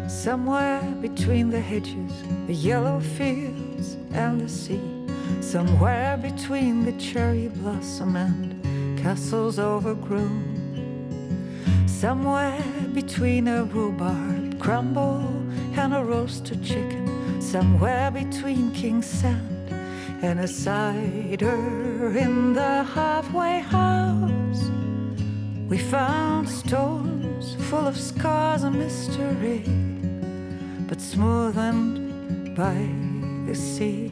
Somewhere between the hedges, the yellow fields and the sea, somewhere between the cherry blossom and castles overgrown, somewhere between a rhubarb crumble and a roasted chicken, somewhere between King's Sand and a cider in the halfway house, we found stones full of scars and mystery, but smoothened by the sea.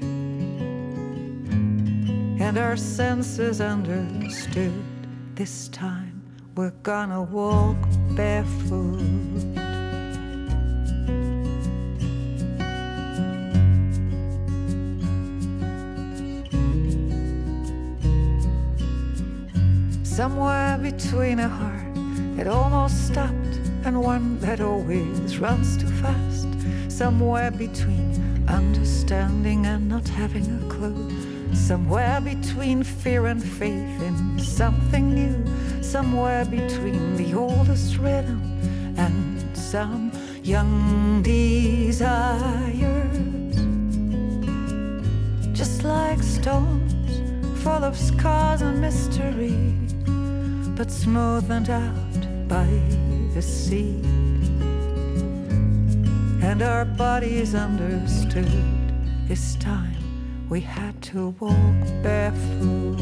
And our senses understood, this time we're gonna walk barefoot. Somewhere between a heart that almost stopped and one that always runs too fast, somewhere between understanding and not having a clue, somewhere between fear and faith in something new, somewhere between the oldest rhythm and some young desires, just like stones full of scars and mystery, but smoothened out by the sea. And our bodies understood, this time we had to walk barefoot.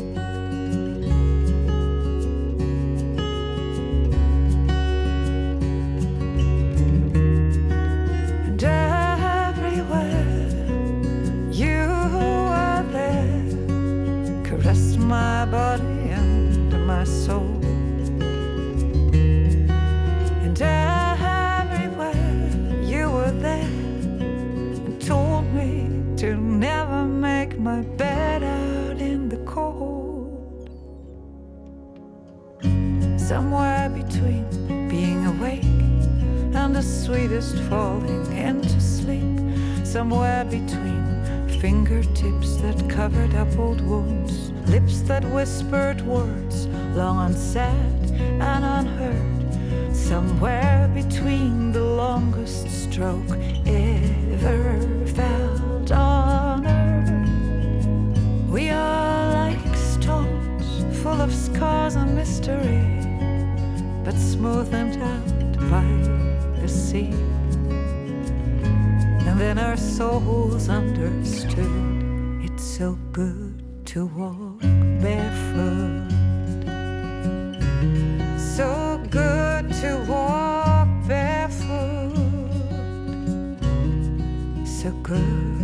And everywhere you were there, caressed my body and my soul. And everywhere you were there and told me to never make my bed out in the cold. Somewhere between being awake and the sweetest falling into sleep, somewhere between fingertips that covered up old wounds, lips that whispered words long unsaid and unheard, somewhere between the longest stroke ever felt on earth. We are like stones full of scars and mystery, but smoothened out by the sea. And then our souls understood, it's so good to walk barefoot, so good to walk barefoot, so good.